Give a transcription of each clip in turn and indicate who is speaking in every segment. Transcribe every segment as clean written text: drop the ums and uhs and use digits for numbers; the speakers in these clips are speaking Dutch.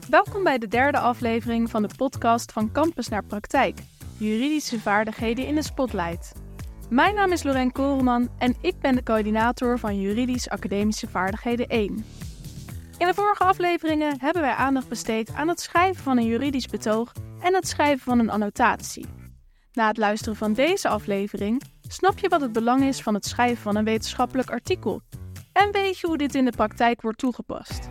Speaker 1: Welkom bij de derde aflevering van de podcast van Campus naar Praktijk. Juridische vaardigheden in de spotlight. Mijn naam is Lorraine Koreman en ik ben de coördinator van Juridisch Academische Vaardigheden 1. In de vorige afleveringen hebben wij aandacht besteed aan het schrijven van een juridisch betoog en het schrijven van een annotatie. Na het luisteren van deze aflevering snap je wat het belang is van het schrijven van een wetenschappelijk artikel en weet je hoe dit in de praktijk wordt toegepast.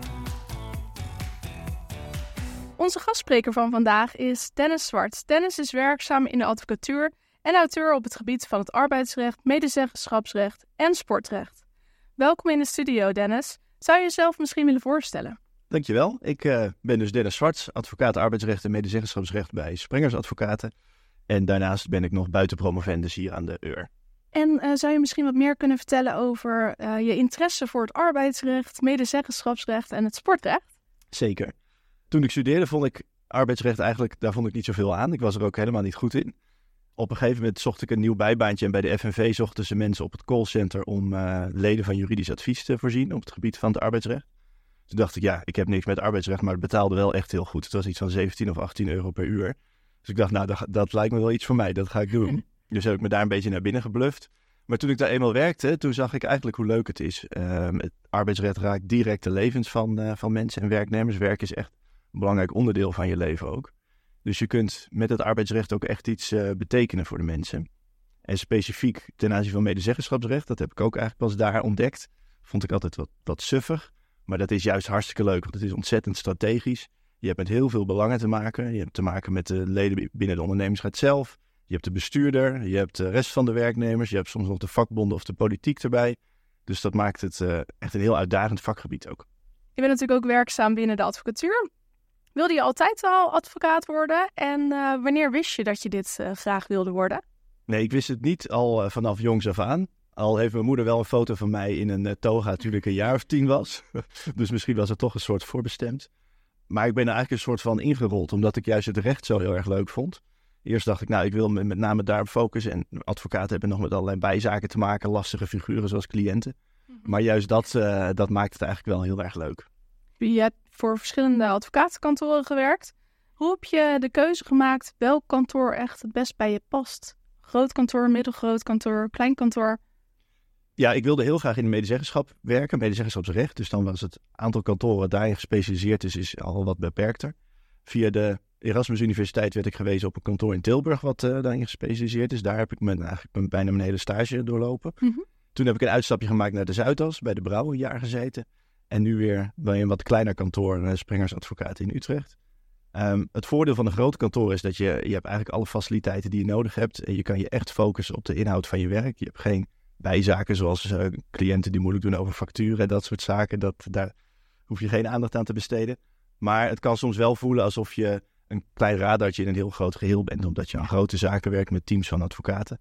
Speaker 1: Onze gastspreker van vandaag is Dennis Zwart. Dennis is werkzaam in de advocatuur en auteur op het gebied van het arbeidsrecht, medezeggenschapsrecht en sportrecht. Welkom in de studio, Dennis. Zou je jezelf misschien willen voorstellen?
Speaker 2: Dankjewel. Ik ben dus Dennis Zwart, advocaat arbeidsrecht en medezeggenschapsrecht bij Sprengers Advocaten. En daarnaast ben ik nog buitenpromovendus hier aan de UR.
Speaker 1: En zou je misschien wat meer kunnen vertellen over je interesse voor het arbeidsrecht, medezeggenschapsrecht en het sportrecht?
Speaker 2: Zeker. Toen ik studeerde vond ik arbeidsrecht eigenlijk, daar vond ik niet zoveel aan. Ik was er ook helemaal niet goed in. Op een gegeven moment zocht ik een nieuw bijbaantje en bij de FNV zochten ze mensen op het callcenter om leden van juridisch advies te voorzien op het gebied van het arbeidsrecht. Toen dacht ik, ja, ik heb niks met arbeidsrecht, maar het betaalde wel echt heel goed. Het was iets van 17 of 18 euro per uur. Dus ik dacht, nou, dat lijkt me wel iets voor mij, dat ga ik doen. Dus heb ik me daar een beetje naar binnen gebluft. Maar toen ik daar eenmaal werkte, toen zag ik eigenlijk hoe leuk het is. Het arbeidsrecht raakt direct de levens van mensen en werknemers. Werk is echt een belangrijk onderdeel van je leven ook. Dus je kunt met het arbeidsrecht ook echt iets betekenen voor de mensen. En specifiek ten aanzien van medezeggenschapsrecht, dat heb ik ook eigenlijk pas daar ontdekt. Vond ik altijd wat suffig. Maar dat is juist hartstikke leuk, want het is ontzettend strategisch. Je hebt met heel veel belangen te maken. Je hebt te maken met de leden binnen de ondernemingsraad zelf. Je hebt de bestuurder, je hebt de rest van de werknemers. Je hebt soms nog de vakbonden of de politiek erbij. Dus dat maakt het echt een heel uitdagend vakgebied ook.
Speaker 1: Je bent natuurlijk ook werkzaam binnen de advocatuur. Wilde je altijd al advocaat worden? En wanneer wist je dat je dit graag wilde worden?
Speaker 2: Nee, ik wist het niet al vanaf jongs af aan. Al heeft mijn moeder wel een foto van mij in een toga toen ik een jaar of 10 was. Dus misschien was het toch een soort voorbestemd. Maar ik ben er eigenlijk een soort van ingerold, omdat ik juist het recht zo heel erg leuk vond. Eerst dacht ik, nou, ik wil me met name daarop focussen. En advocaten hebben nog met allerlei bijzaken te maken, lastige figuren zoals cliënten. Maar juist dat maakt het eigenlijk wel heel erg leuk.
Speaker 1: Je hebt voor verschillende advocatenkantoren gewerkt. Hoe heb je de keuze gemaakt welk kantoor echt het best bij je past? Groot kantoor, middelgroot kantoor, klein kantoor?
Speaker 2: Ja, ik wilde heel graag in de medezeggenschap werken, medezeggenschapsrecht. Dus dan was het aantal kantoren daarin gespecialiseerd is al wat beperkter. Via de Erasmus Universiteit werd ik gewezen op een kantoor in Tilburg wat daarin gespecialiseerd is. Daar heb ik bijna mijn hele stage doorlopen. Mm-hmm. Toen heb ik een uitstapje gemaakt naar de Zuidas, bij de Brouw een jaar gezeten. En nu weer bij een wat kleiner kantoor, Sprengers Advocaten in Utrecht. Het voordeel van een groot kantoor is dat je hebt eigenlijk alle faciliteiten die je nodig hebt. En je kan je echt focussen op de inhoud van je werk. Je hebt geen bijzaken zoals cliënten die moeilijk doen over facturen en dat soort zaken. Daar hoef je geen aandacht aan te besteden. Maar het kan soms wel voelen alsof je een klein radartje in een heel groot geheel bent. Omdat je aan grote zaken werkt met teams van advocaten.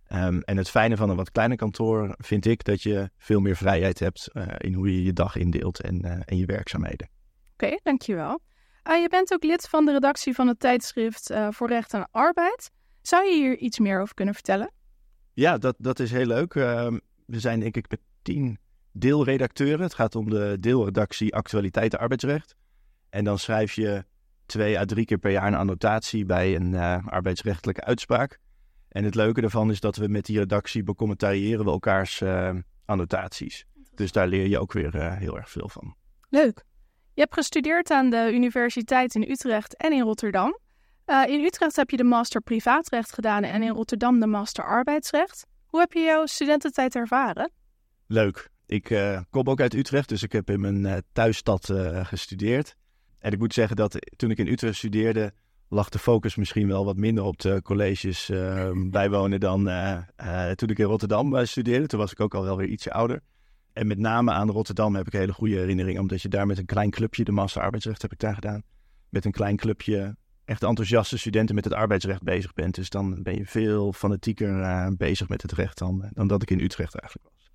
Speaker 2: En het fijne van een wat kleiner kantoor vind ik dat je veel meer vrijheid hebt in hoe je je dag indeelt en je werkzaamheden.
Speaker 1: Oké, dankjewel. Je bent ook lid van de redactie van het tijdschrift voor Recht en Arbeid. Zou je hier iets meer over kunnen vertellen?
Speaker 2: Ja, dat is heel leuk. We zijn denk ik met 10 deelredacteuren. Het gaat om de deelredactie Actualiteiten Arbeidsrecht. En dan schrijf je 2 à 3 keer per jaar een annotatie bij een arbeidsrechtelijke uitspraak. En het leuke daarvan is dat we met die redactie becommentariëren we elkaars annotaties. Dus daar leer je ook weer heel erg veel van.
Speaker 1: Leuk. Je hebt gestudeerd aan de universiteit in Utrecht en in Rotterdam. In Utrecht heb je de master privaatrecht gedaan en in Rotterdam de master arbeidsrecht. Hoe heb je jouw studententijd ervaren?
Speaker 2: Leuk. Ik kom ook uit Utrecht, dus ik heb in mijn thuisstad gestudeerd. En ik moet zeggen dat toen ik in Utrecht studeerde, lag de focus misschien wel wat minder op de colleges bijwonen dan toen ik in Rotterdam studeerde. Toen was ik ook al wel weer ietsje ouder. En met name aan Rotterdam heb ik hele goede herinneringen, omdat je daar met een klein clubje, de master arbeidsrecht heb ik daar gedaan, met een klein clubje echt enthousiaste studenten met het arbeidsrecht bezig bent. Dus dan ben je veel fanatieker bezig met het recht dan dat ik in Utrecht eigenlijk was.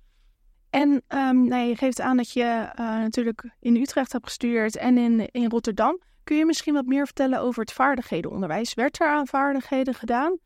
Speaker 1: En je geeft aan dat je natuurlijk in Utrecht hebt gestudeerd en in Rotterdam. Kun je misschien wat meer vertellen over het vaardighedenonderwijs? Werd er aan vaardigheden gedaan?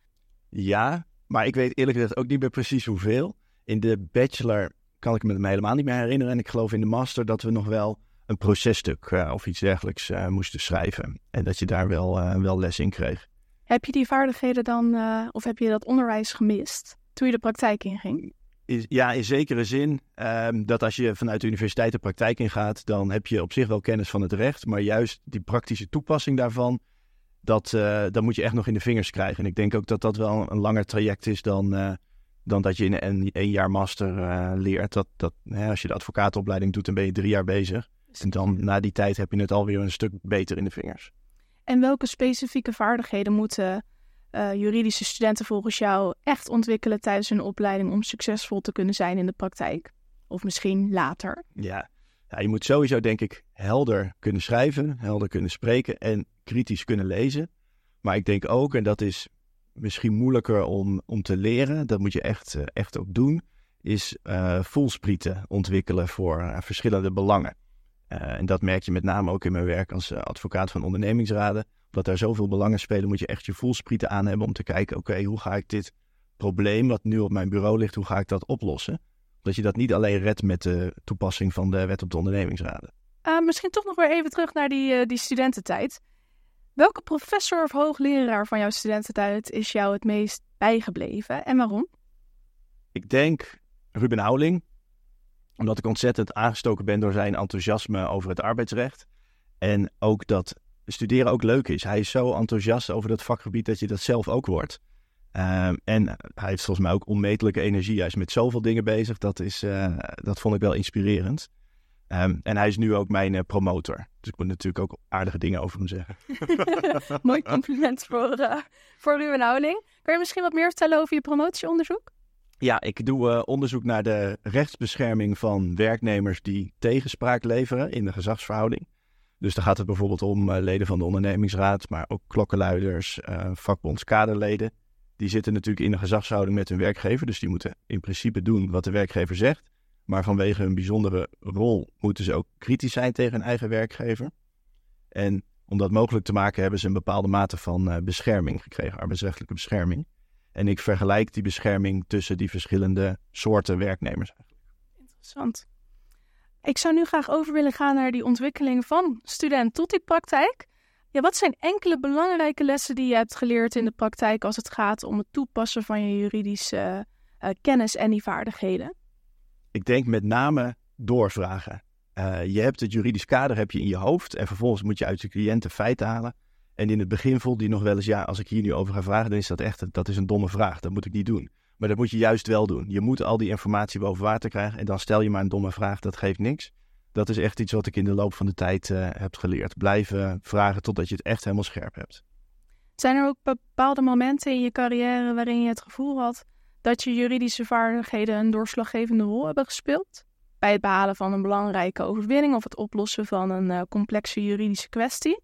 Speaker 2: Ja, maar ik weet eerlijk gezegd ook niet meer precies hoeveel. In de bachelor kan ik me helemaal niet meer herinneren. En ik geloof in de master dat we nog wel een processtuk of iets dergelijks moesten schrijven. En dat je daar wel les in kreeg.
Speaker 1: Heb je die vaardigheden dan, of heb je dat onderwijs gemist toen je de praktijk inging?
Speaker 2: Ja, in zekere zin dat als je vanuit de universiteit de praktijk ingaat, dan heb je op zich wel kennis van het recht. Maar juist die praktische toepassing daarvan, dat moet je echt nog in de vingers krijgen. En ik denk ook dat dat wel een langer traject is dan dat je in een jaar master leert. Als je de advocatenopleiding doet, dan ben je 3 jaar bezig. En dan na die tijd heb je het alweer een stuk beter in de vingers.
Speaker 1: En welke specifieke vaardigheden moeten juridische studenten volgens jou echt ontwikkelen tijdens hun opleiding om succesvol te kunnen zijn in de praktijk? Of misschien later?
Speaker 2: Ja, je moet sowieso denk ik helder kunnen schrijven, helder kunnen spreken en kritisch kunnen lezen. Maar ik denk ook, en dat is misschien moeilijker om te leren, dat moet je echt ook doen, is voelsprieten ontwikkelen voor verschillende belangen. En dat merk je met name ook in mijn werk als advocaat van ondernemingsraden. Omdat daar zoveel belangen spelen, moet je echt je voelsprieten aan hebben om te kijken, oké, hoe ga ik dit probleem wat nu op mijn bureau ligt, hoe ga ik dat oplossen? Dat je dat niet alleen redt met de toepassing van de wet op de ondernemingsraden.
Speaker 1: Misschien toch nog weer even terug naar die studententijd. Welke professor of hoogleraar van jouw studententijd is jou het meest bijgebleven en waarom?
Speaker 2: Ik denk Ruben Houweling, omdat ik ontzettend aangestoken ben door zijn enthousiasme over het arbeidsrecht. En ook dat studeren ook leuk is. Hij is zo enthousiast over dat vakgebied dat je dat zelf ook wordt. En hij heeft volgens mij ook onmetelijke energie. Hij is met zoveel dingen bezig. Dat vond ik wel inspirerend. En hij is nu ook mijn promotor. Dus ik moet natuurlijk ook aardige dingen over hem zeggen.
Speaker 1: Mooi compliment voor Ruben Houweling. Kan je misschien wat meer vertellen over je promotieonderzoek?
Speaker 2: Ja, ik doe onderzoek naar de rechtsbescherming van werknemers die tegenspraak leveren in de gezagsverhouding. Dus dan gaat het bijvoorbeeld om leden van de ondernemingsraad, maar ook klokkenluiders, vakbondskaderleden. Die zitten natuurlijk in de gezagsverhouding met hun werkgever, dus die moeten in principe doen wat de werkgever zegt. Maar vanwege hun bijzondere rol moeten ze ook kritisch zijn tegen hun eigen werkgever. En om dat mogelijk te maken hebben ze een bepaalde mate van bescherming gekregen, arbeidsrechtelijke bescherming. En ik vergelijk die bescherming tussen die verschillende soorten werknemers eigenlijk.
Speaker 1: Interessant. Ik zou nu graag over willen gaan naar die ontwikkeling van student tot die praktijk. Ja, wat zijn enkele belangrijke lessen die je hebt geleerd in de praktijk als het gaat om het toepassen van je juridische kennis en die vaardigheden?
Speaker 2: Ik denk met name doorvragen. Je hebt het juridisch kader heb je in je hoofd en vervolgens moet je uit je cliënten feiten halen. En in het begin voelde je nog wel eens, ja, als ik hier nu over ga vragen, dan is dat is een domme vraag. Dat moet ik niet doen. Maar dat moet je juist wel doen. Je moet al die informatie boven water krijgen en dan stel je maar een domme vraag, dat geeft niks. Dat is echt iets wat ik in de loop van de tijd heb geleerd. Blijven vragen totdat je het echt helemaal scherp hebt.
Speaker 1: Zijn er ook bepaalde momenten in je carrière waarin je het gevoel had dat je juridische vaardigheden een doorslaggevende rol hebben gespeeld? Bij het behalen van een belangrijke overwinning of het oplossen van een complexe juridische kwestie?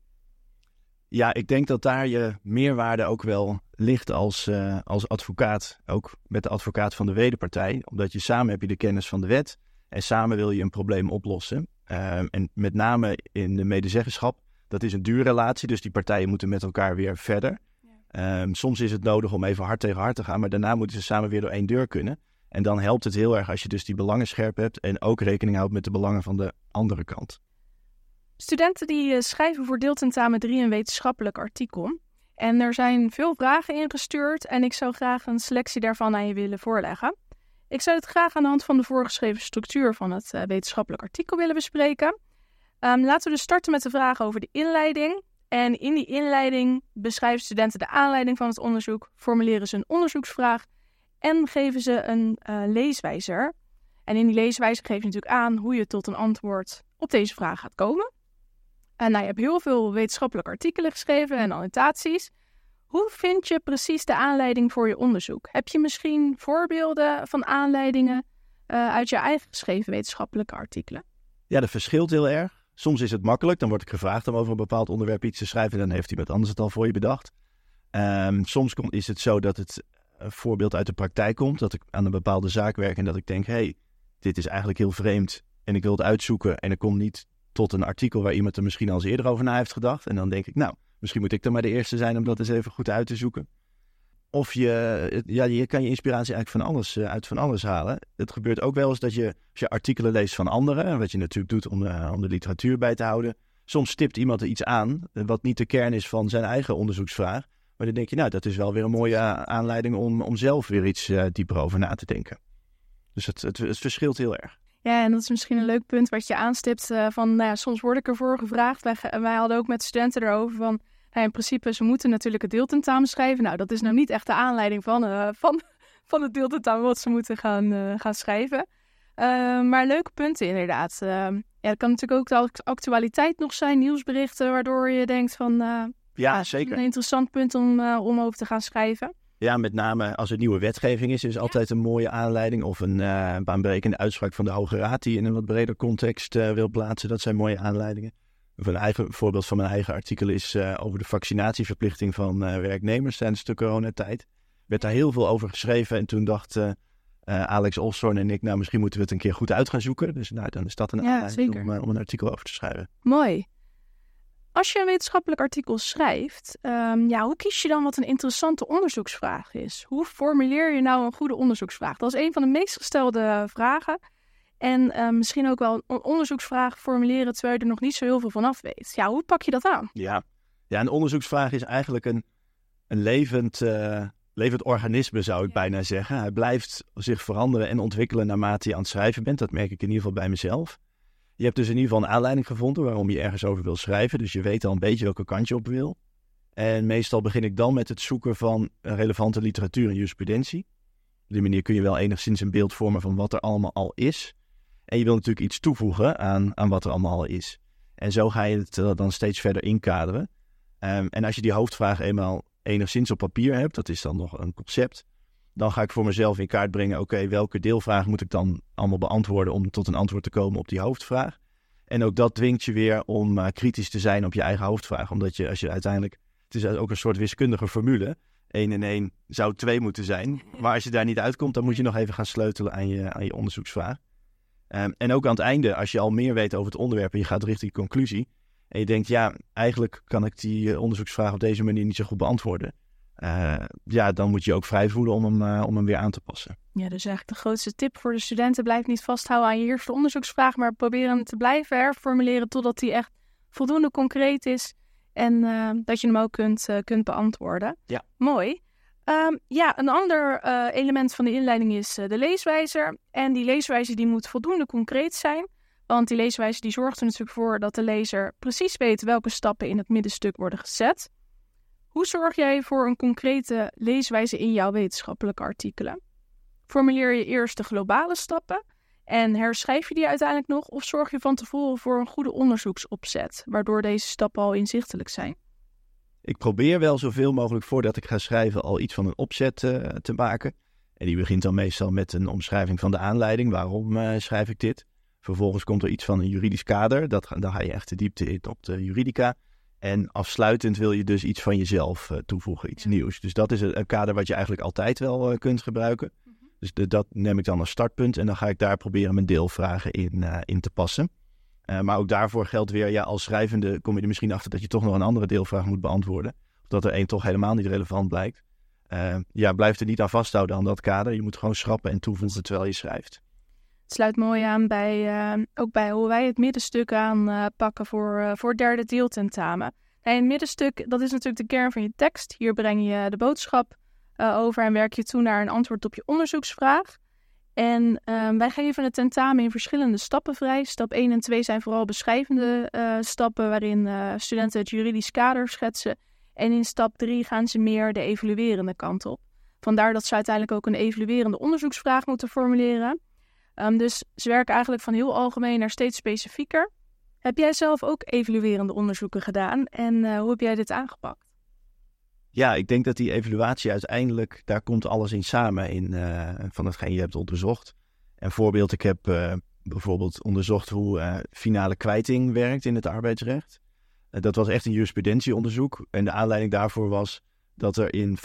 Speaker 2: Ja, ik denk dat daar je meerwaarde ook wel ligt als advocaat. Ook met de advocaat van de wederpartij. Omdat je samen heb je de kennis van de wet. En samen wil je een probleem oplossen. En met name in de medezeggenschap. Dat is een duurrelatie. Dus die partijen moeten met elkaar weer verder. Ja. Soms is het nodig om even hard tegen hard te gaan. Maar daarna moeten ze samen weer door één deur kunnen. En dan helpt het heel erg als je dus die belangen scherp hebt. En ook rekening houdt met de belangen van de andere kant.
Speaker 1: Studenten die schrijven voor deeltentamen 3 een wetenschappelijk artikel. En er zijn veel vragen ingestuurd en ik zou graag een selectie daarvan aan je willen voorleggen. Ik zou het graag aan de hand van de voorgeschreven structuur van het wetenschappelijk artikel willen bespreken. Laten we dus starten met de vraag over de inleiding. En in die inleiding beschrijven studenten de aanleiding van het onderzoek, formuleren ze een onderzoeksvraag en geven ze een leeswijzer. En in die leeswijzer geef je natuurlijk aan hoe je tot een antwoord op deze vraag gaat komen. En je hebt heel veel wetenschappelijke artikelen geschreven en annotaties. Hoe vind je precies de aanleiding voor je onderzoek? Heb je misschien voorbeelden van aanleidingen uit je eigen geschreven wetenschappelijke artikelen?
Speaker 2: Ja, dat verschilt heel erg. Soms is het makkelijk. Dan word ik gevraagd om over een bepaald onderwerp iets te schrijven. Dan heeft iemand anders het al voor je bedacht. Soms is het zo dat het een voorbeeld uit de praktijk komt. Dat ik aan een bepaalde zaak werk en dat ik denk, hey, dit is eigenlijk heel vreemd. En ik wil het uitzoeken en ik kom niet tot een artikel waar iemand er misschien al eens eerder over na heeft gedacht. En dan denk ik, nou, misschien moet ik dan maar de eerste zijn om dat eens even goed uit te zoeken. Of je kan je inspiratie eigenlijk uit van alles halen. Het gebeurt ook wel eens dat je, als je artikelen leest van anderen, wat je natuurlijk doet om de literatuur bij te houden, soms stipt iemand er iets aan, wat niet de kern is van zijn eigen onderzoeksvraag. Maar dan denk je, nou, dat is wel weer een mooie aanleiding om zelf weer iets dieper over na te denken. Dus het verschilt heel erg.
Speaker 1: Ja, en dat is misschien een leuk punt wat je aanstipt. Soms word ik ervoor gevraagd. Wij hadden ook met studenten erover van, in principe, ze moeten natuurlijk het deeltentamen schrijven. Nou, dat is nou niet echt de aanleiding van het deeltentamen wat ze moeten gaan schrijven. Maar leuke punten inderdaad. Dat kan natuurlijk ook de actualiteit nog zijn, nieuwsberichten, waardoor je denkt van,
Speaker 2: zeker.
Speaker 1: Een interessant punt om over te gaan schrijven.
Speaker 2: Ja, met name als er nieuwe wetgeving is altijd een mooie aanleiding. Of een baanbrekende uitspraak van de Hoge Raad die in een wat breder context wil plaatsen. Dat zijn mooie aanleidingen. Een voorbeeld van mijn eigen artikel is over de vaccinatieverplichting van werknemers tijdens de coronatijd. Er werd daar heel veel over geschreven en toen dacht Alex Olstorn en ik, nou misschien moeten we het een keer goed uit gaan zoeken. Dus dan is dat een aanleiding om een artikel over te schrijven.
Speaker 1: Mooi. Als je een wetenschappelijk artikel schrijft, hoe kies je dan wat een interessante onderzoeksvraag is? Hoe formuleer je nou een goede onderzoeksvraag? Dat is een van de meest gestelde vragen. En misschien ook wel een onderzoeksvraag formuleren terwijl je er nog niet zo heel veel van af weet. Ja, hoe pak je dat aan?
Speaker 2: Ja, een onderzoeksvraag is eigenlijk een levend organisme, zou ik bijna zeggen. Hij blijft zich veranderen en ontwikkelen naarmate je aan het schrijven bent. Dat merk ik in ieder geval bij mezelf. Je hebt dus in ieder geval een aanleiding gevonden waarom je ergens over wil schrijven. Dus je weet al een beetje welke kant je op wil. En meestal begin ik dan met het zoeken van relevante literatuur en jurisprudentie. Op die manier kun je wel enigszins een beeld vormen van wat er allemaal al is. En je wil natuurlijk iets toevoegen aan wat er allemaal al is. En zo ga je het dan steeds verder inkaderen. En als je die hoofdvraag eenmaal enigszins op papier hebt, dat is dan nog een concept, dan ga ik voor mezelf in kaart brengen, oké, welke deelvragen moet ik dan allemaal beantwoorden om tot een antwoord te komen op die hoofdvraag. En ook dat dwingt je weer om kritisch te zijn op je eigen hoofdvraag. Omdat als je uiteindelijk, het is ook een soort wiskundige formule, 1 en 1 zou 2 moeten zijn. Maar als je daar niet uitkomt, dan moet je nog even gaan sleutelen aan je onderzoeksvraag. En ook aan het einde, als je al meer weet over het onderwerp en je gaat richting conclusie, en je denkt, eigenlijk kan ik die onderzoeksvraag op deze manier niet zo goed beantwoorden. Dan moet je ook vrij voelen om hem weer aan te passen.
Speaker 1: Ja, dus eigenlijk de grootste tip voor de studenten, blijf niet vasthouden aan je eerste onderzoeksvraag, maar probeer hem te blijven herformuleren totdat hij echt voldoende concreet is en dat je hem ook kunt beantwoorden.
Speaker 2: Ja.
Speaker 1: Mooi. Een ander element van de inleiding is de leeswijzer. En die leeswijzer die moet voldoende concreet zijn. Want die leeswijzer die zorgt er natuurlijk voor dat de lezer precies weet welke stappen in het middenstuk worden gezet. Hoe zorg jij voor een concrete leeswijze in jouw wetenschappelijke artikelen? Formuleer je eerst de globale stappen en herschrijf je die uiteindelijk nog? Of zorg je van tevoren voor een goede onderzoeksopzet, waardoor deze stappen al inzichtelijk zijn?
Speaker 2: Ik probeer wel zoveel mogelijk voordat ik ga schrijven al iets van een opzet te maken. En die begint dan meestal met een omschrijving van de aanleiding. Waarom schrijf ik dit? Vervolgens komt er iets van een juridisch kader. Dan ga je echt de diepte in op de juridica. En afsluitend wil je dus iets van jezelf toevoegen, iets nieuws. Dus dat is een kader wat je eigenlijk altijd wel kunt gebruiken. Dus dat neem ik dan als startpunt. En dan ga ik daar proberen mijn deelvragen in te passen. Maar ook daarvoor geldt weer, als schrijvende kom je er misschien achter dat je toch nog een andere deelvraag moet beantwoorden. Of dat er één toch helemaal niet relevant blijkt. Blijf er niet aan vasthouden aan dat kader. Je moet gewoon schrappen en toevoegen terwijl je schrijft.
Speaker 1: Het sluit mooi aan bij hoe wij het middenstuk aanpakken voor het derde deeltentamen. Het middenstuk, dat is natuurlijk de kern van je tekst. Hier breng je de boodschap over en werk je toe naar een antwoord op je onderzoeksvraag. En wij geven het tentamen in verschillende stappen vrij. Stap 1 en 2 zijn vooral beschrijvende stappen waarin studenten het juridisch kader schetsen. En in stap 3 gaan ze meer de evaluerende kant op. Vandaar dat ze uiteindelijk ook een evaluerende onderzoeksvraag moeten formuleren. Dus ze werken eigenlijk van heel algemeen naar steeds specifieker. Heb jij zelf ook evaluerende onderzoeken gedaan en hoe heb jij dit aangepakt?
Speaker 2: Ja, ik denk dat die evaluatie uiteindelijk, daar komt alles in samen van hetgeen je hebt onderzocht. Een voorbeeld, ik heb bijvoorbeeld onderzocht hoe finale kwijting werkt in het arbeidsrecht. Dat was echt een jurisprudentieonderzoek en de aanleiding daarvoor was dat er in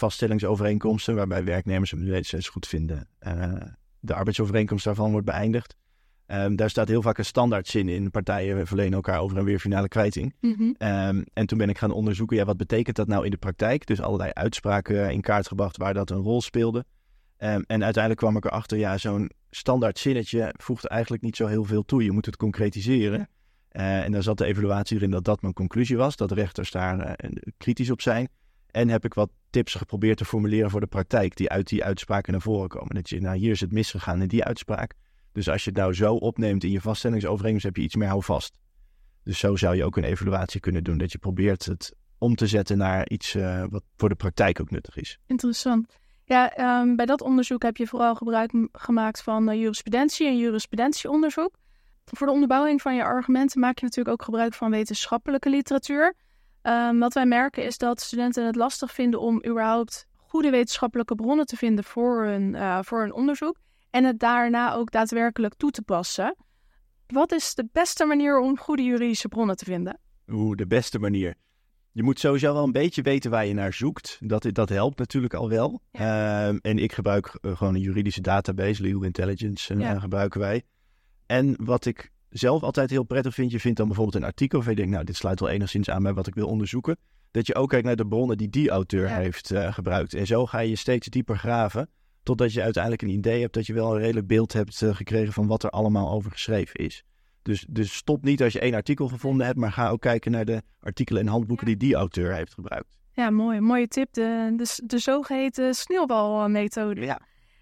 Speaker 2: vaststellingsovereenkomsten, waarbij werknemers het steeds goed vinden, de arbeidsovereenkomst daarvan wordt beëindigd. Daar staat heel vaak een standaardzin in. Partijen verlenen elkaar over en weer finale kwijting.
Speaker 1: Mhm.
Speaker 2: En toen ben ik gaan onderzoeken, wat betekent dat nou in de praktijk? Dus allerlei uitspraken in kaart gebracht waar dat een rol speelde. En uiteindelijk kwam ik erachter, zo'n standaard zinnetje voegt eigenlijk niet zo heel veel toe. Je moet het concretiseren.
Speaker 1: Ja.
Speaker 2: En dan zat de evaluatie erin dat mijn conclusie was. Dat rechters daar kritisch op zijn. En heb ik wat tips geprobeerd te formuleren voor de praktijk die uit die uitspraken naar voren komen. Dat je, hier is het misgegaan in die uitspraak. Dus als je het nou zo opneemt in je vaststellingsovereenkomst, heb je iets meer houvast. Dus zo zou je ook een evaluatie kunnen doen. Dat je probeert het om te zetten naar iets wat voor de praktijk ook nuttig is.
Speaker 1: Interessant. Ja, bij dat onderzoek heb je vooral gebruik gemaakt van jurisprudentie en jurisprudentieonderzoek. Voor de onderbouwing van je argumenten maak je natuurlijk ook gebruik van wetenschappelijke literatuur. Wat wij merken is dat studenten het lastig vinden om überhaupt goede wetenschappelijke bronnen te vinden voor hun onderzoek. En het daarna ook daadwerkelijk toe te passen. Wat is de beste manier om goede juridische bronnen te vinden?
Speaker 2: De beste manier. Je moet sowieso wel een beetje weten waar je naar zoekt. Dat helpt natuurlijk al wel. Ja. En ik gebruik gewoon een juridische database, Legal Intelligence gebruiken wij. En wat ik zelf altijd heel prettig vind, je vindt dan bijvoorbeeld een artikel of je denkt, dit sluit wel enigszins aan bij wat ik wil onderzoeken. Dat je ook kijkt naar de bronnen die auteur heeft gebruikt. En zo ga je steeds dieper graven, totdat je uiteindelijk een idee hebt dat je wel een redelijk beeld hebt gekregen van wat er allemaal over geschreven is. Dus stop niet als je 1 artikel gevonden hebt, maar ga ook kijken naar de artikelen en handboeken die auteur heeft gebruikt.
Speaker 1: Ja, mooie tip. De zogeheten sneeuwbalmethode.
Speaker 2: Ja.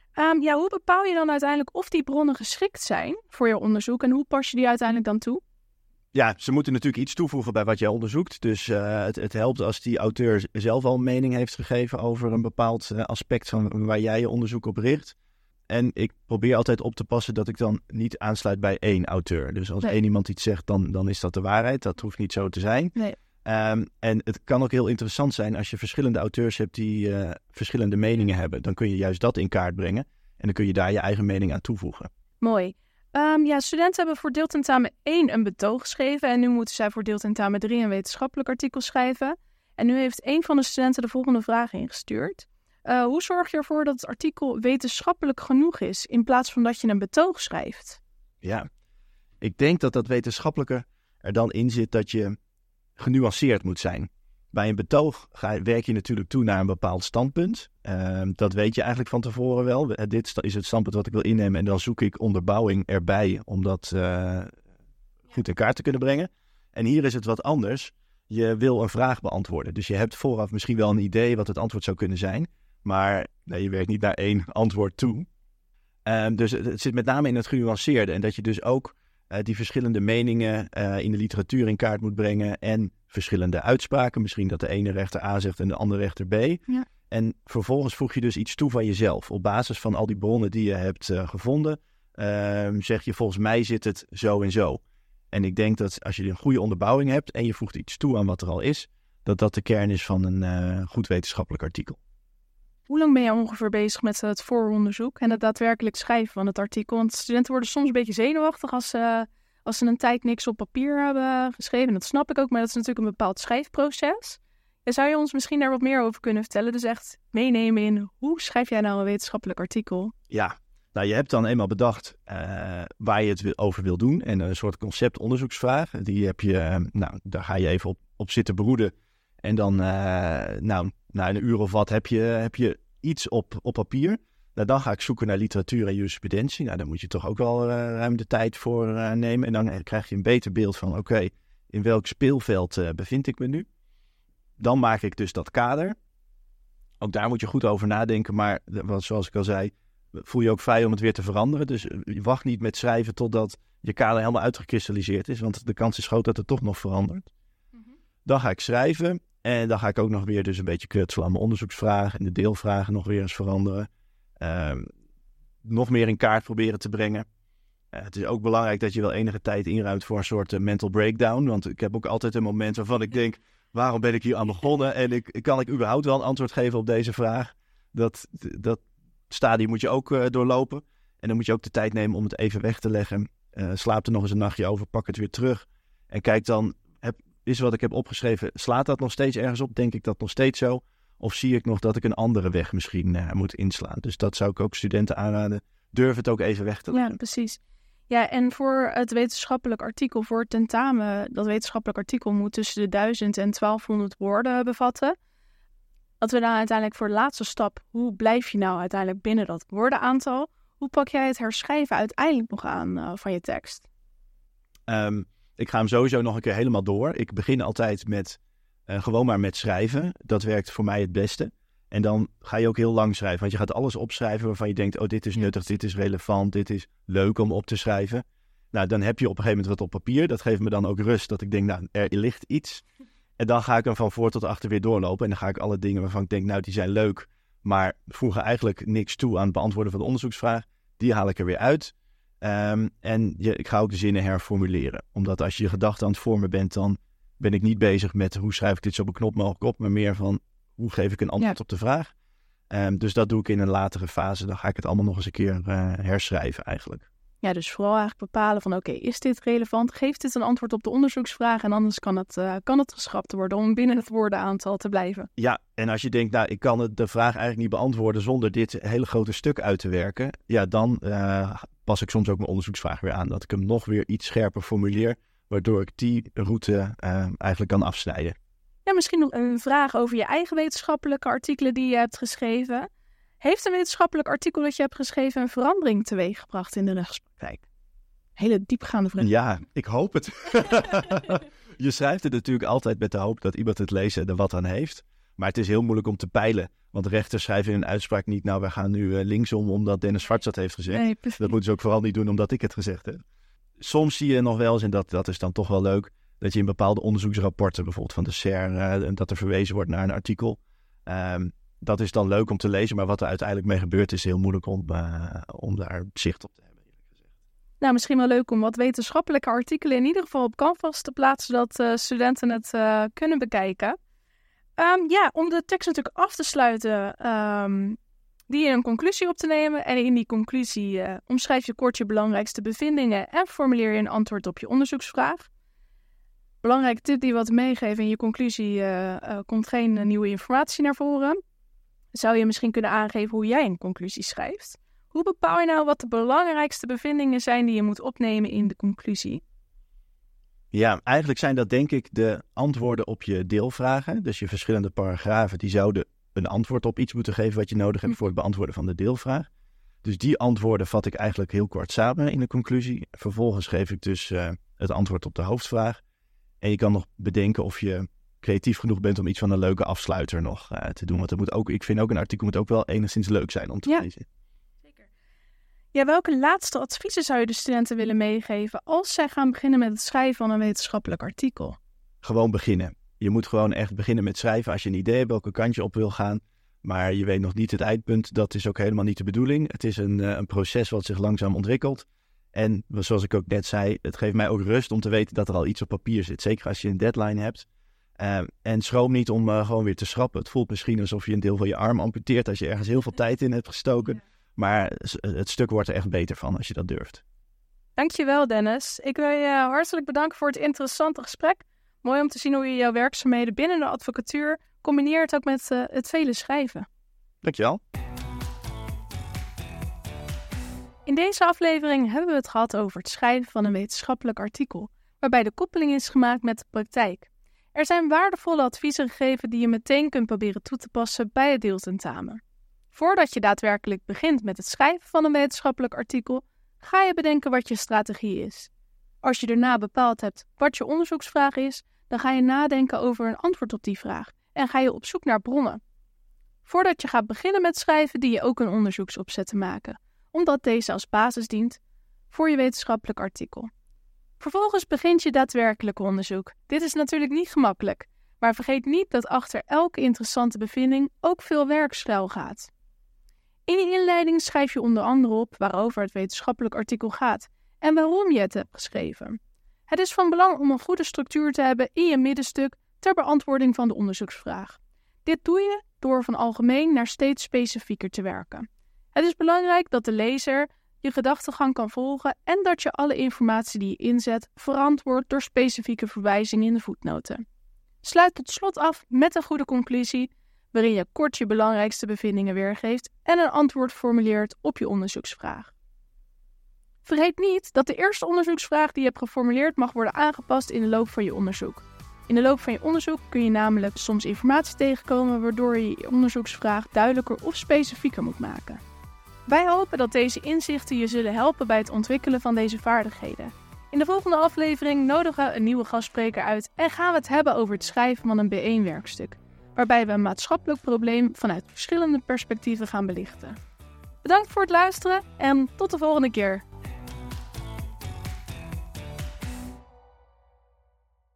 Speaker 1: Hoe bepaal je dan uiteindelijk of die bronnen geschikt zijn voor je onderzoek en hoe pas je die uiteindelijk dan toe?
Speaker 2: Ja, ze moeten natuurlijk iets toevoegen bij wat jij onderzoekt. Dus het helpt als die auteur zelf al een mening heeft gegeven over een bepaald aspect van waar jij je onderzoek op richt. En ik probeer altijd op te passen dat ik dan niet aansluit bij 1 auteur. Dus als 1 iemand iets zegt, dan is dat de waarheid. Dat hoeft niet zo te zijn.
Speaker 1: Nee.
Speaker 2: En het kan ook heel interessant zijn als je verschillende auteurs hebt die verschillende meningen hebben. Dan kun je juist dat in kaart brengen. En dan kun je daar je eigen mening aan toevoegen.
Speaker 1: Mooi. Studenten hebben voor deeltentamen 1 een betoog geschreven. En nu moeten zij voor deeltentamen 3 een wetenschappelijk artikel schrijven. En nu heeft 1 van de studenten de volgende vraag ingestuurd. Hoe zorg je ervoor dat het artikel wetenschappelijk genoeg is in plaats van dat je een betoog schrijft?
Speaker 2: Ja, ik denk dat wetenschappelijke er dan in zit dat je genuanceerd moet zijn. Bij een betoog werk je natuurlijk toe naar een bepaald standpunt. Dat weet je eigenlijk van tevoren wel. Dit is het standpunt wat ik wil innemen en dan zoek ik onderbouwing erbij om dat goed in kaart te kunnen brengen. En hier is het wat anders. Je wil een vraag beantwoorden. Dus je hebt vooraf misschien wel een idee wat het antwoord zou kunnen zijn. Maar je werkt niet naar 1 antwoord toe. Dus het zit met name in het genuanceerde. En dat je dus ook die verschillende meningen in de literatuur in kaart moet brengen. En verschillende uitspraken. Misschien dat de ene rechter A zegt en de andere rechter B.
Speaker 1: Ja.
Speaker 2: En vervolgens voeg je dus iets toe van jezelf. Op basis van al die bronnen die je hebt gevonden. Zeg je volgens mij zit het zo en zo. En ik denk dat als je een goede onderbouwing hebt. En je voegt iets toe aan wat er al is. Dat de kern is van een goed wetenschappelijk artikel.
Speaker 1: Hoe lang ben je ongeveer bezig met het vooronderzoek en het daadwerkelijk schrijven van het artikel? Want studenten worden soms een beetje zenuwachtig als ze een tijd niks op papier hebben geschreven. Dat snap ik ook, maar dat is natuurlijk een bepaald schrijfproces. Zou je ons misschien daar wat meer over kunnen vertellen? Dus echt meenemen in hoe schrijf jij nou een wetenschappelijk artikel?
Speaker 2: Ja, je hebt dan eenmaal bedacht waar je het over wil doen. En een soort conceptonderzoeksvraag. Die heb je, daar ga je even op zitten broeden. En dan, na een uur of wat heb je iets op papier. Dan ga ik zoeken naar literatuur en jurisprudentie. Daar moet je toch ook wel ruim de tijd voor nemen. En dan krijg je een beter beeld van, oké, in welk speelveld bevind ik me nu? Dan maak ik dus dat kader. Ook daar moet je goed over nadenken. Maar zoals ik al zei, voel je ook vrij om het weer te veranderen. Dus je wacht niet met schrijven totdat je kader helemaal uitgekristalliseerd is. Want de kans is groot dat het toch nog verandert. Mm-hmm. Dan ga ik schrijven. En dan ga ik ook nog weer dus een beetje knutselen aan mijn onderzoeksvragen. En de deelvragen nog weer eens veranderen. Nog meer in kaart proberen te brengen. Het is ook belangrijk dat je wel enige tijd inruimt voor een soort mental breakdown. Want ik heb ook altijd een moment waarvan ik denk, waarom ben ik hier aan begonnen? En kan ik überhaupt wel een antwoord geven op deze vraag? Dat stadium moet je ook doorlopen. En dan moet je ook de tijd nemen om het even weg te leggen. Slaap er nog eens een nachtje over, pak het weer terug. En kijk dan, is wat ik heb opgeschreven, slaat dat nog steeds ergens op? Denk ik dat nog steeds zo? Of zie ik nog dat ik een andere weg misschien moet inslaan? Dus dat zou ik ook studenten aanraden. Durf het ook even weg te leggen.
Speaker 1: Ja, precies. Ja, en voor het wetenschappelijk artikel, voor het tentamen, dat wetenschappelijk artikel moet tussen de 1000 en 1200 woorden bevatten. Dat we dan uiteindelijk voor de laatste stap, hoe blijf je nou uiteindelijk binnen dat woordenaantal? Hoe pak jij het herschrijven uiteindelijk nog aan van je tekst?
Speaker 2: Ik ga hem sowieso nog een keer helemaal door. Ik begin altijd met gewoon maar met schrijven. Dat werkt voor mij het beste. En dan ga je ook heel lang schrijven. Want je gaat alles opschrijven waarvan je denkt, dit is nuttig, dit is relevant, dit is leuk om op te schrijven. Nou, dan heb je op een gegeven moment wat op papier. Dat geeft me dan ook rust dat ik denk, er ligt iets. En dan ga ik hem van voor tot achter weer doorlopen. En dan ga ik alle dingen waarvan ik denk, die zijn leuk, maar voegen eigenlijk niks toe aan het beantwoorden van de onderzoeksvraag. Die haal ik er weer uit. Ik ga ook de zinnen herformuleren. Omdat als je je gedachten aan het vormen bent, dan ben ik niet bezig met hoe schrijf ik dit zo beknopt mogelijk op, maar meer van hoe geef ik een antwoord op de vraag. Dus dat doe ik in een latere fase. Dan ga ik het allemaal nog eens een keer herschrijven eigenlijk.
Speaker 1: Ja, dus vooral eigenlijk bepalen van is dit relevant? Geeft dit een antwoord op de onderzoeksvraag? En anders kan het geschrapt worden om binnen het woordenaantal te blijven.
Speaker 2: Ja, en als je denkt, ik kan de vraag eigenlijk niet beantwoorden zonder dit hele grote stuk uit te werken. Ja, dan pas ik soms ook mijn onderzoeksvraag weer aan. Dat ik hem nog weer iets scherper formuleer, waardoor ik die route eigenlijk kan afsnijden.
Speaker 1: Ja, misschien nog een vraag over je eigen wetenschappelijke artikelen die je hebt geschreven. Heeft een wetenschappelijk artikel dat je hebt geschreven een verandering teweeggebracht in de rechtspraktijk? Hele diepgaande vraag.
Speaker 2: Ja, ik hoop het. Je schrijft het natuurlijk altijd met de hoop dat iemand het leest en er wat aan heeft. Maar het is heel moeilijk om te peilen. Want rechters schrijven in een uitspraak niet, wij gaan nu linksom omdat Dennis Schwartz dat heeft gezegd. Nee, dat moeten ze ook vooral niet doen omdat ik het gezegd heb. Soms zie je nog wel eens, en dat is dan toch wel leuk, dat je in bepaalde onderzoeksrapporten, bijvoorbeeld van de CERN, dat er verwezen wordt naar een artikel. Dat is dan leuk om te lezen, maar wat er uiteindelijk mee gebeurt is heel moeilijk om daar zicht op te hebben.
Speaker 1: Nou, misschien wel leuk om wat wetenschappelijke artikelen in ieder geval op Canvas te plaatsen, zodat studenten het kunnen bekijken. Om de tekst natuurlijk af te sluiten, die in een conclusie op te nemen. En in die conclusie omschrijf je kort je belangrijkste bevindingen en formuleer je een antwoord op je onderzoeksvraag. Belangrijke tip die we wat meegeven, in je conclusie komt geen nieuwe informatie naar voren. Zou je misschien kunnen aangeven hoe jij een conclusie schrijft? Hoe bepaal je nou wat de belangrijkste bevindingen zijn die je moet opnemen in de conclusie?
Speaker 2: Ja, eigenlijk zijn dat denk ik de antwoorden op je deelvragen. Dus je verschillende paragrafen die zouden een antwoord op iets moeten geven wat je nodig hebt voor het beantwoorden van de deelvraag. Dus die antwoorden vat ik eigenlijk heel kort samen in de conclusie. Vervolgens geef ik dus het antwoord op de hoofdvraag. En je kan nog bedenken of je creatief genoeg bent om iets van een leuke afsluiter nog te doen. Want ik vind ook een artikel moet ook wel enigszins leuk zijn om te lezen.
Speaker 1: Zeker. Ja, welke laatste adviezen zou je de studenten willen meegeven als zij gaan beginnen met het schrijven van een wetenschappelijk artikel?
Speaker 2: Gewoon beginnen. Je moet gewoon echt beginnen met schrijven als je een idee hebt welke kant je op wil gaan. Maar je weet nog niet het eindpunt. Dat is ook helemaal niet de bedoeling. Het is een proces wat zich langzaam ontwikkelt. En zoals ik ook net zei, het geeft mij ook rust om te weten dat er al iets op papier zit. Zeker als je een deadline hebt. En schroom niet om gewoon weer te schrappen. Het voelt misschien alsof je een deel van je arm amputeert als je ergens heel veel tijd in hebt gestoken. Ja. Maar het stuk wordt er echt beter van als je dat durft.
Speaker 1: Dankjewel, Dennis. Ik wil je hartelijk bedanken voor het interessante gesprek. Mooi om te zien hoe je jouw werkzaamheden binnen de advocatuur combineert ook met het vele schrijven.
Speaker 2: Dankjewel.
Speaker 1: In deze aflevering hebben we het gehad over het schrijven van een wetenschappelijk artikel, waarbij de koppeling is gemaakt met de praktijk. Er zijn waardevolle adviezen gegeven die je meteen kunt proberen toe te passen bij het deeltentamen. Voordat je daadwerkelijk begint met het schrijven van een wetenschappelijk artikel, ga je bedenken wat je strategie is. Als je daarna bepaald hebt wat je onderzoeksvraag is, dan ga je nadenken over een antwoord op die vraag en ga je op zoek naar bronnen. Voordat je gaat beginnen met schrijven, dien je ook een onderzoeksopzet te maken, omdat deze als basis dient voor je wetenschappelijk artikel. Vervolgens begint je daadwerkelijke onderzoek. Dit is natuurlijk niet gemakkelijk, maar vergeet niet dat achter elke interessante bevinding ook veel werk schuil gaat. In je inleiding schrijf je onder andere op waarover het wetenschappelijk artikel gaat en waarom je het hebt geschreven. Het is van belang om een goede structuur te hebben in je middenstuk ter beantwoording van de onderzoeksvraag. Dit doe je door van algemeen naar steeds specifieker te werken. Het is belangrijk dat de lezer je gedachtegang kan volgen en dat je alle informatie die je inzet verantwoordt door specifieke verwijzingen in de voetnoten. Sluit tot slot af met een goede conclusie, waarin je kort je belangrijkste bevindingen weergeeft en een antwoord formuleert op je onderzoeksvraag. Vergeet niet dat de eerste onderzoeksvraag die je hebt geformuleerd mag worden aangepast in de loop van je onderzoek. In de loop van je onderzoek kun je namelijk soms informatie tegenkomen waardoor je je onderzoeksvraag duidelijker of specifieker moet maken. Wij hopen dat deze inzichten je zullen helpen bij het ontwikkelen van deze vaardigheden. In de volgende aflevering nodigen we een nieuwe gastspreker uit en gaan we het hebben over het schrijven van een B1-werkstuk, waarbij we een maatschappelijk probleem vanuit verschillende perspectieven gaan belichten. Bedankt voor het luisteren en tot de volgende keer.